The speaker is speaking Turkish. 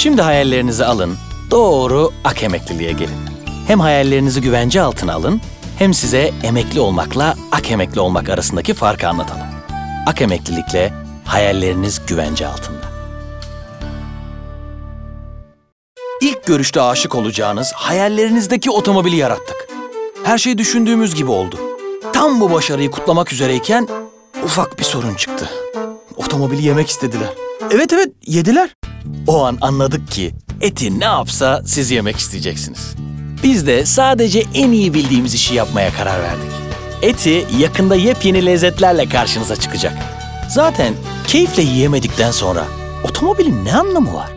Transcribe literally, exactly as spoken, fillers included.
Şimdi hayallerinizi alın, doğru Ak Emekliliğe gelin. Hem hayallerinizi güvence altına alın, hem size emekli olmakla Ak Emekli olmak arasındaki farkı anlatalım. Ak Emeklilikle hayalleriniz güvence altında. İlk görüşte aşık olacağınız hayallerinizdeki otomobili yarattık. Her şey düşündüğümüz gibi oldu. Tam bu başarıyı kutlamak üzereyken ufak bir sorun çıktı. Otomobili yemek istediler. Evet evet yediler. O an anladık ki eti ne yapsa siz yemek isteyeceksiniz. Biz de sadece en iyi bildiğimiz işi yapmaya karar verdik. Eti yakında yepyeni lezzetlerle karşınıza çıkacak. Zaten keyifle yiyemedikten sonra otomobilin ne anlamı var?